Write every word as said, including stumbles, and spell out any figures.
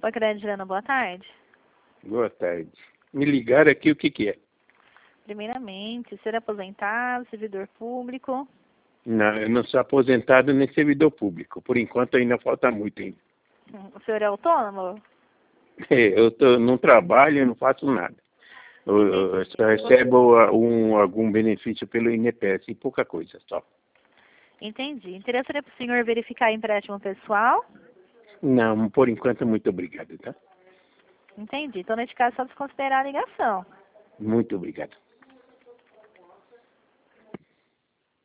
Oi, Gradiana, boa tarde. Boa tarde. Me ligaram aqui, o que que é? Primeiramente, ser aposentado, servidor público. Não, eu não sou aposentado nem servidor público. Por enquanto ainda falta muito ainda. O senhor é autônomo? Eu tô, não trabalho, não faço nada. Eu, eu só recebo um, algum benefício pelo I N P S e pouca coisa só. Entendi. Interessaria para o senhor verificar empréstimo pessoal? Não, por enquanto, muito obrigado, tá? Entendi. Então, nesse caso, só desconsiderar a ligação. Muito obrigado.